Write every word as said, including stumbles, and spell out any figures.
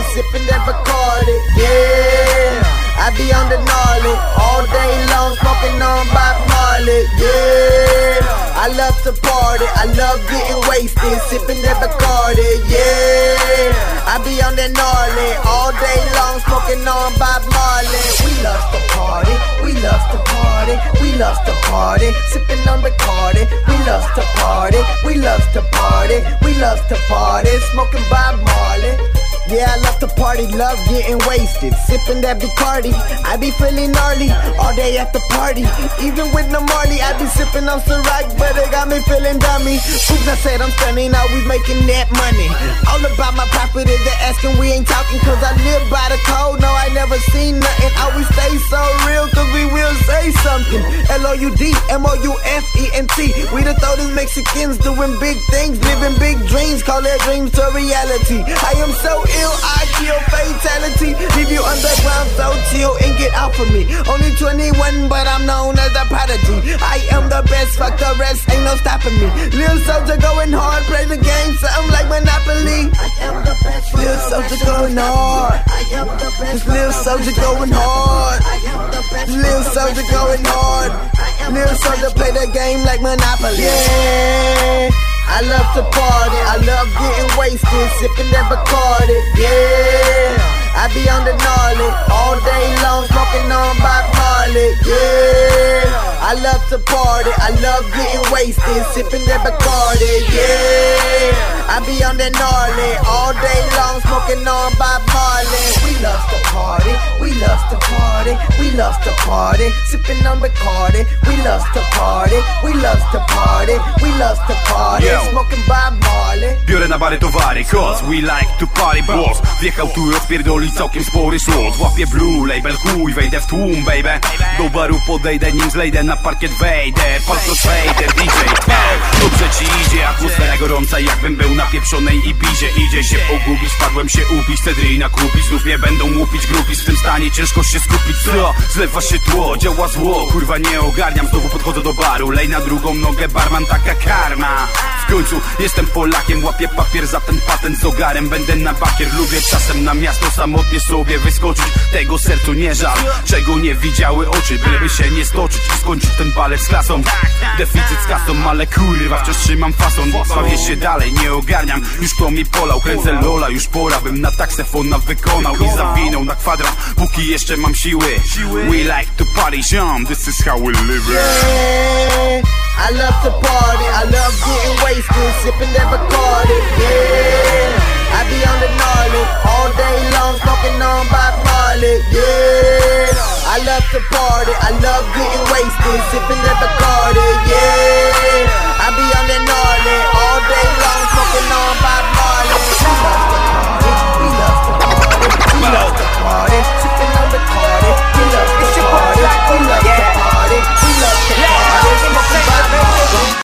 sipping that Bacardi, yeah. I be on the gnarly, all day long, smoking on Bob Marley, yeah. I love to party, I love getting wasted, sipping that Bacardi, yeah. I be on that gnarly, all day long, smoking on Bob Marley. We love to party, we love to party, we love to party, sipping on Bacardi. We love to party, we love to party, we love to party, smoking Bob Marley. Yeah, I love to party, love getting wasted, sipping that Bacardi. I be feeling gnarly all day at the party. Even with no Marley, I be sipping on Ciroc, but it got me feeling dummy. Oops, I said I'm stunning, always making that money. All about my property, they're asking, we ain't talking, cause I live by the code. No, I never seen nothing, always stay so real, cause we will say something. L O U D, M O U F E N T. We the throated Mexicans doing big things, living big dreams, call their dreams to reality. I am so ill, I kill fatality, leave you underground so chill and get out for me. Only twenty-one, but I'm known as a prodigy. I am the best, fuck the rest, ain't no stopping me. Lil Soldier going hard, play the game, something like Monopoly. I am the best, Lil Soldier going hard. I am the best, Lil Soldier going hard. I am the best, Lil Soldier going hard. Lil Soldier play the game like Monopoly. Yeah. I love to party, I love getting wasted, sipping that Bacardi, yeah. I be on the gnarly, all day long, smoking on Bob Marley, yeah. I love to party, I love getting wasted, sipping that Bacardi, yeah. I be on that gnarly, all day long, smoking on Bob Marley. We love to party, we love to party, we love to party, sipping on Bacardi. We love to party, we love to party, we love to party, yeah. Smoking Bob Marley. Biorę na bary towary, cause we like to party, boss. Wjechał tu rozpierdoli całkiem spory szlos. Złapię blue label, chuj, wejdę w tłum, baby. Do baru podejdę, nim zlejdę, na parkiet wejdę. Palco Shader, D J, dobrze ci idzie, atmosfera gorąca, jakbym był na pieprzonej Ibizie. Idzie się pogubić, padłem się upić, cedryna kupić. Znów mnie będą łupić grupis, w tym stanie ciężko się skupić. Co? Zlewa się tło, działa zło, kurwa nie ogarniam. Znowu podchodzę do baru, lej na drugą nogę, barman, taka karma. W końcu jestem Polakiem, łapię papier za ten patent z ogarem. Będę na bakier, lubię czasem na miasto samotnie sobie wyskoczyć. Tego sercu nie żal, czego nie widziały oczy, byleby się nie stoczyć i skończyć ten balet z klasą. Deficyt z kasą, ale kurwa wciąż trzymam fason. Bawię się dalej, nie ogarniam, już kto mi polał. Kręcę lola, już pora bym na taksefona wykonał i zawinął na kwadrat, póki jeszcze mam siły. We like to party, jam, this is how we live. Yeah, I love to party, I love getting wasted, sipping that Bacardi, yeah. I be on the gnarly, all day long, smoking on Bob Marley, yeah. I love to party, I love getting wasted, sipping that Bacardi, yeah.